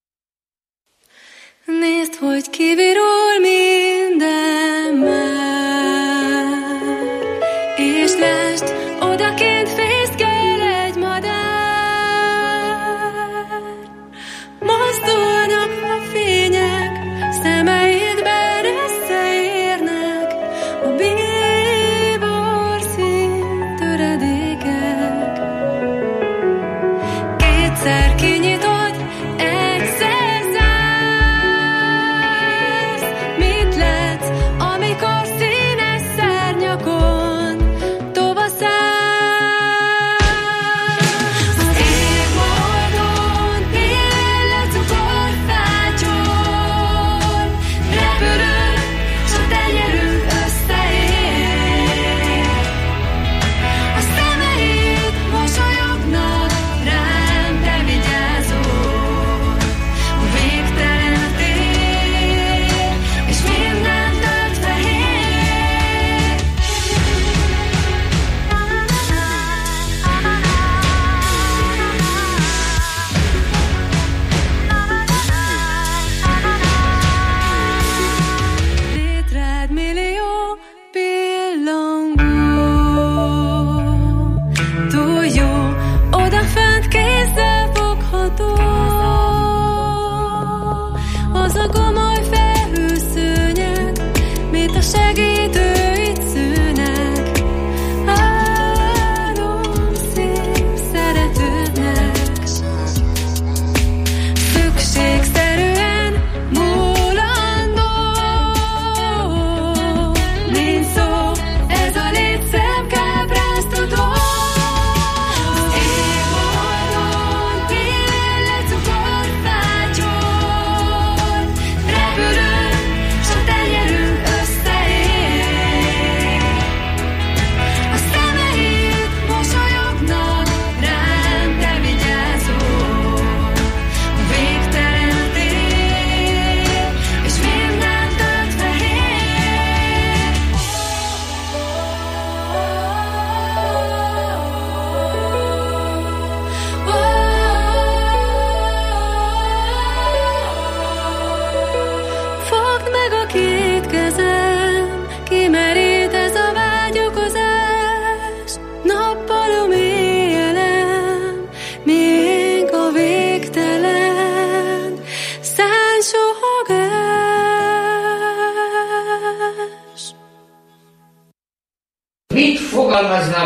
Nézd, hogy kivirul minden már, és lásd, odakint fészkel egy madár. Mozdulnak a fények, szemeidben összeérnek a bíbor szín töredékek. Kétszer kinyitod, egyszer zársz. Mit látsz, amikor színes szárnyakon tovaszállsz? Az égboldon él a cukorfácson, repülünk, s a tenyerünk összeér. A szemeid mosolyognak rám, de vigyázz.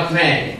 fogalmaznak meg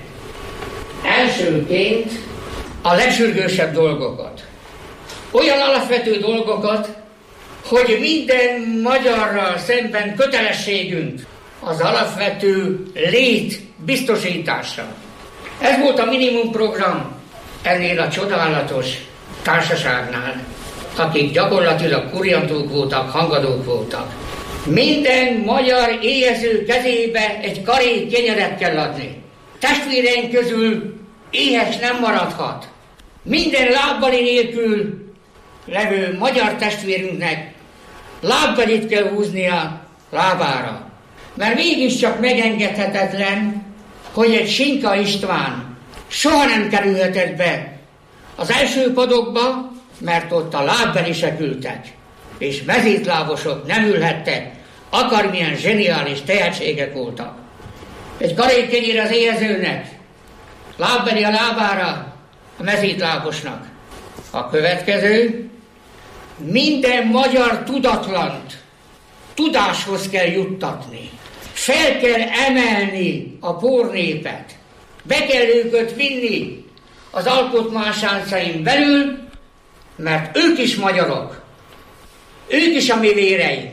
elsőként a legsürgősebb dolgokat. Olyan alapvető dolgokat, hogy minden magyarral szemben kötelességünk az alapvető lét biztosítása. Ez volt a minimumprogram ennél a csodálatos társaságnál, akik gyakorlatilag kurjantók voltak, hangadók voltak. Minden magyar éhező kezébe egy karék kenyeret kell adni. Testvéreink közül éhes nem maradhat. Minden lábbali nélkül levő magyar testvérünknek lábbelit kell húznia lábára. Mert mégiscsak megengedhetetlen, hogy egy Sinka István soha nem kerülhetett be az első padokba, mert ott a lábbelisek ültek, és mezítlábosok nem ülhettek, akármilyen zseniális tehetségek voltak. Egy karék kenyér az éhezőnek, lábbeli a lábára a mezítlábosnak. A következő, minden magyar tudatlant tudáshoz kell juttatni. Fel kell emelni a pornépet. Be kell őket vinni az alkotmánysáncain belül, mert ők is magyarok. Ők is a mi véreink.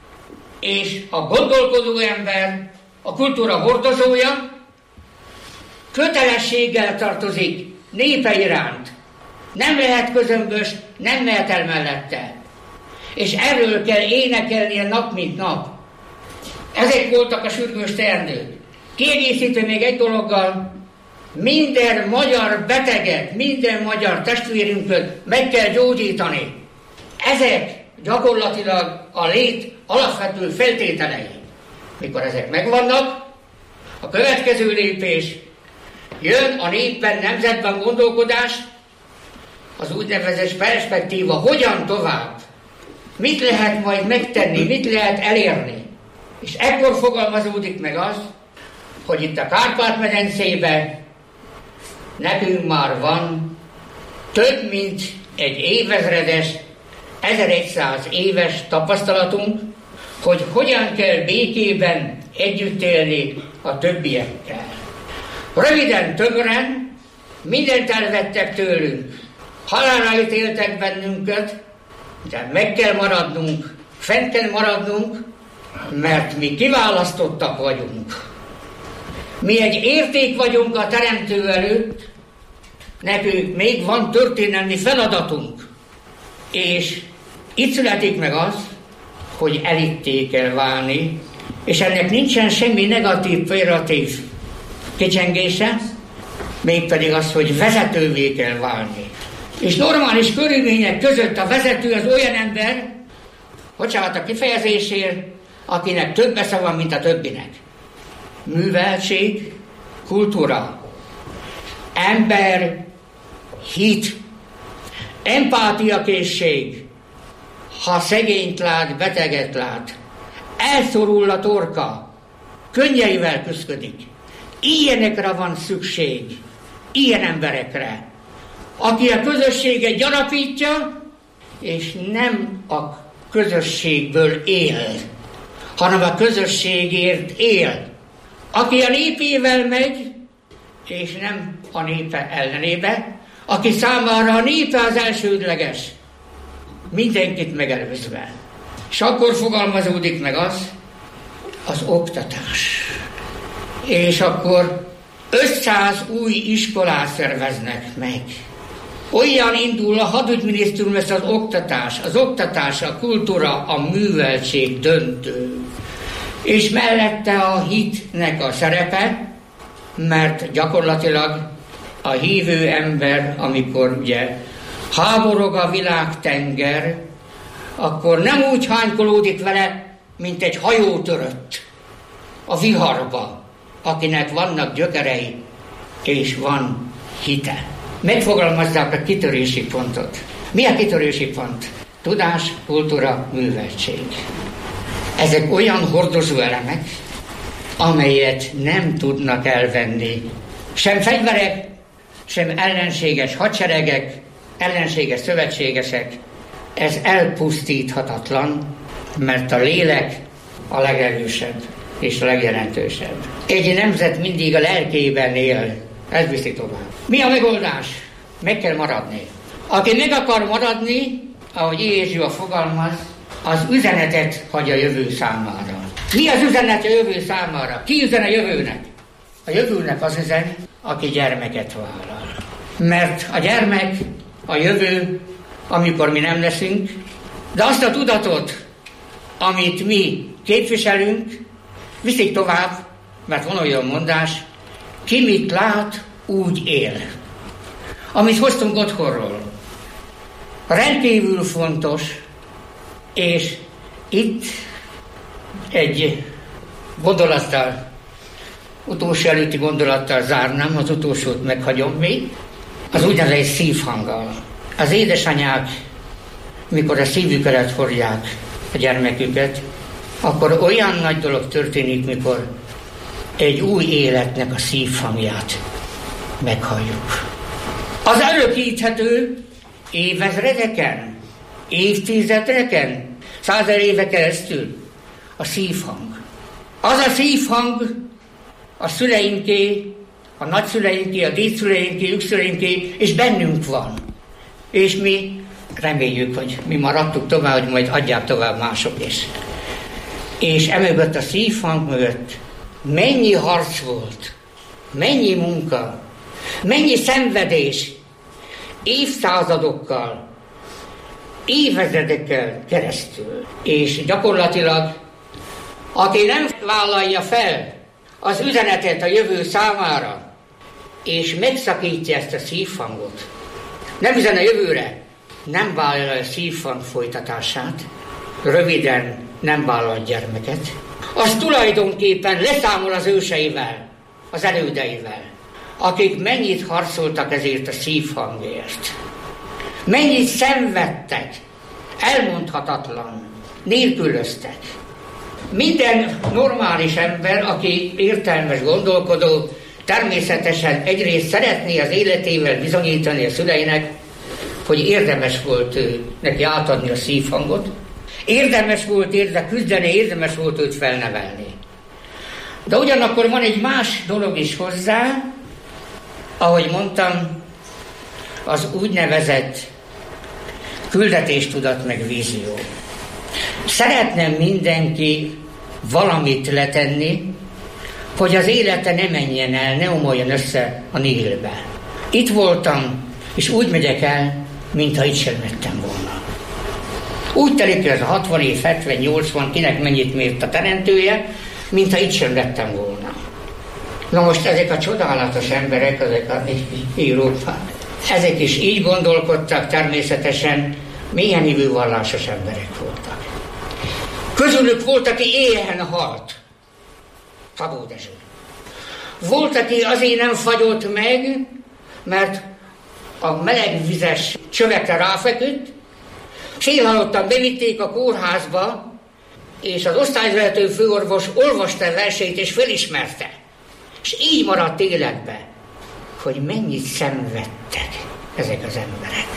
És a gondolkodó ember, a kultúra hordozója kötelességgel tartozik népe iránt. Nem lehet közömbös, nem mehet el mellette. És erről kell énekelnie nap mint nap. Ezek voltak a sürgős teendők. Kiegészítő még egy dologgal, minden magyar beteget, minden magyar testvérünket meg kell gyógyítani. Ezek gyakorlatilag a lét alapvető feltételei. Mikor ezek megvannak, a következő lépés, jön a népben, nemzetben gondolkodás, az úgynevezett perspektíva, hogyan tovább, mit lehet majd megtenni, mit lehet elérni. És ekkor fogalmazódik meg az, hogy itt a Kárpát-medencében nekünk már van több mint egy évezredes, ezeregyszáz éves tapasztalatunk, hogy hogyan kell békében együtt élni a többiekkel. Röviden, tömören mindent elvettek tőlünk, halálra ítéltek bennünket, de meg kell maradnunk, fent kell maradnunk, mert mi kiválasztottak vagyunk. Mi egy érték vagyunk a Teremtő előtt, nekünk még van történelmi feladatunk, és itt születik meg az, hogy elitté kell válni, és ennek nincsen semmi negatív, pejoratív kicsengése, mégpedig az, hogy vezetővé kell válni. És normális körülmények között a vezető az olyan ember, bocsánat a kifejezésért, akinek több esze van, mint a többinek. Műveltség, kultúra, ember, hit, empátiakészség, ha szegényt lát, beteget lát, elszorul a torka, könnyeivel küszködik. Ilyenekre van szükség, ilyen emberekre, aki a közösséget gyarapítja, és nem a közösségből él, hanem a közösségért él. Aki a népével megy, és nem a népe ellenébe, aki számára a népe az elsődleges, mindenkit megelőzve. És akkor fogalmazódik meg az, az oktatás. És akkor ötszáz új iskolát szerveznek meg. Olyan indul a hadügyminisztérium lesz az oktatás, az oktatás, a kultúra, a műveltség döntő. És mellette a hitnek a szerepe, mert gyakorlatilag a hívő ember, amikor ugye háborog a világtenger, akkor nem úgy hánykolódik vele, mint egy hajó törött a viharba, akinek vannak gyökerei és van hite. Megfogalmazzák a kitörési pontot. Mi a kitörési pont? Tudás, kultúra, műveltség. Ezek olyan hordozó elemek, amelyet nem tudnak elvenni sem fegyverek, sem ellenséges hadseregek, ellenséges szövetségesek. Ez elpusztíthatatlan, mert a lélek a legerősebb. és a legjelentősebb. Egy nemzet mindig a lelkében él, ez viszi tovább. Mi a megoldás? Meg kell maradni. Aki meg akar maradni, ahogy Jézus fogalmaz, az üzenetet hagy a jövő számára. Mi az üzenet a jövő számára? Ki üzen a jövőnek? A jövőnek az üzen, aki gyermeket vállal. Mert a gyermek, a jövő, amikor mi nem leszünk, de azt a tudatot, amit mi képviselünk, viszik tovább, mert van olyan mondás, ki mit lát, úgy él. Amit hoztunk otthonról. Rendkívül fontos, és itt egy gondolattal, utolsó előtti gondolattal zárnám, az utolsót meghagyom még, az úgynevezett szívhanggal. Az édesanyák, mikor a szívük előtt hordják a gyermeküket, akkor olyan nagy dolog történik, mikor egy új életnek a szívhangját meghalljuk. Az örökíthető évezredeken, évtizedeken, százezer éve keresztül a szívhang. Az a szívhang a szüleinké, a nagyszüleinké, a dédszüleinké, ükszüleinké, és bennünk van. És mi reméljük, hogy mi maradtuk tovább, hogy majd adják tovább mások is. És emögött a szívhang mögött mennyi harc volt, mennyi munka, mennyi szenvedés, évszázadokkal, évezredekkel keresztül. És gyakorlatilag, aki nem vállalja fel az üzenetet a jövő számára, és megszakítja ezt a szívhangot, nem üzen a jövőre, nem vállalja a szívhang folytatását, röviden nem vállal gyermeket, az tulajdonképpen leszámol az őseivel, az elődeivel, akik mennyit harcoltak ezért a szívhangért. Mennyit szenvedtek, elmondhatatlan, nélkülöztek. Minden normális ember, aki értelmes, gondolkodó, természetesen egyrészt szeretné az életével bizonyítani a szüleinek, hogy érdemes volt ő, neki átadni a szívhangot, érdemes volt érde küzdeni, érdemes volt őt felnevelni. De ugyanakkor van egy más dolog is hozzá, ahogy mondtam, az úgynevezett küldetéstudat meg vízió. Szeretne mindenki valamit letenni, hogy az élete ne menjen el, ne omoljon össze a nihilbe. Itt voltam, és úgy megyek el, mintha itt sem lettem volna. Úgy telik ez a hatvan év, hetven, nyolcvan, kinek mennyit mért a teremtője, mintha itt sem lettem volna. Na most ezek a csodálatos emberek, ezek a írók, ezek is így gondolkodtak, természetesen milyen hívő vallásos emberek voltak. Közülük volt, aki éhen halt. Szabó Dezső. Volt, aki azért nem fagyott meg, mert a melegvizes csövekre ráfeküdt, félhalottan bevitték a kórházba, és az osztályvezető főorvos olvasta a versét és felismerte. És így maradt életbe, hogy mennyit szenvedtek ezek az emberek.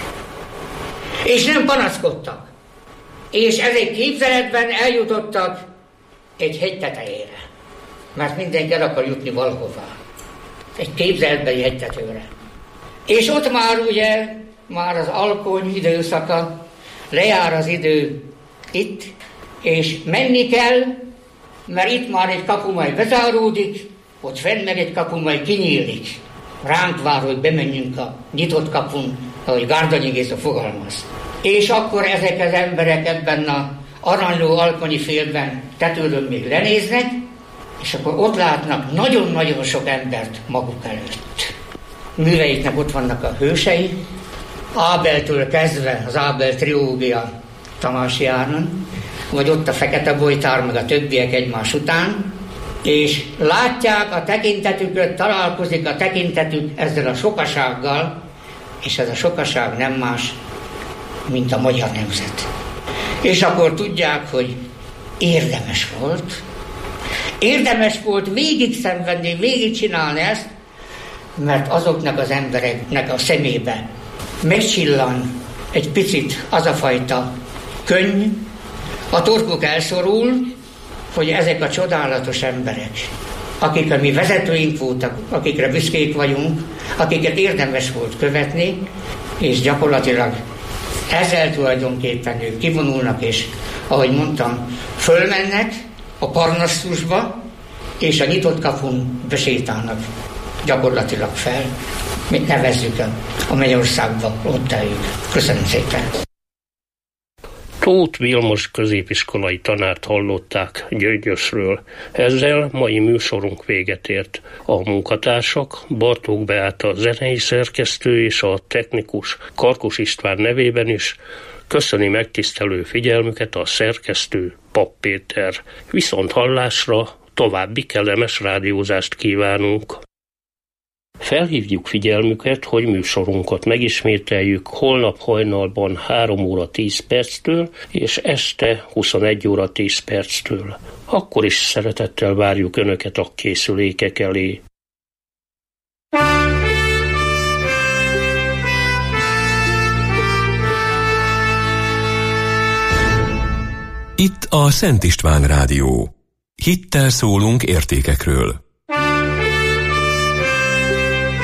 És nem panaszkodtak. És ezek képzeletben eljutottak egy hegy tetejére. Mert mindenki el akar jutni valahová. Egy képzeletbeli hegytetőre. És ott már ugye, már az alkony időszaka, lejár az idő itt, és menni kell, mert itt már egy kapu majd bezáródik, ott fenn meg egy kapu majd kinyílik. Ránk vár, hogy bemenjünk a nyitott kapun, ahogy Gárdonyi Géza fogalmaz. És akkor ezek az emberek ebben a aranyló alkonyi félben tetőről még lenéznek, és akkor ott látnak nagyon-nagyon sok embert maguk előtt. Műveiknek ott vannak a hősei, Ábeltől kezdve az Ábel triógia Tamási Áron, vagy ott a Fekete Bojtár, meg a többiek egymás után, és látják a tekintetüket, találkozik a tekintetük ezzel a sokasággal, és ez a sokaság nem más, mint a magyar nemzet. És akkor tudják, hogy érdemes volt, érdemes volt végig szenvedni, végig csinálni ezt, mert azoknak az embereknek a szemébe megcsillan egy picit az a fajta könny, a torkuk elszorul, hogy ezek a csodálatos emberek, akik a mi vezetőink voltak, akikre büszkék vagyunk, akiket érdemes volt követni, és gyakorlatilag ezzel tulajdonképpen ők kivonulnak, és ahogy mondtam, fölmennek a Parnasszusba, és a nyitott kapun besétálnak gyakorlatilag fel. Mi nevezzük el a Mennyországba, ott eljük. Köszönöm szépen! Tóth Vilmos középiskolai tanárt hallották Gyöngyösről. Ezzel mai műsorunk véget ért. A munkatársak, Bartók Beáta zenei szerkesztő és a technikus Karkus István nevében is köszöni megtisztelő figyelmüket a szerkesztő Papp Péter. Viszont hallásra további kellemes rádiózást kívánunk. Felhívjuk figyelmüket, hogy műsorunkat megismételjük holnap hajnalban három óra tíz perctől és este huszonegy óra tíz perctől. Akkor is szeretettel várjuk Önöket a készülékek elé. Itt a Szent István Rádió. Hittel szólunk értékekről.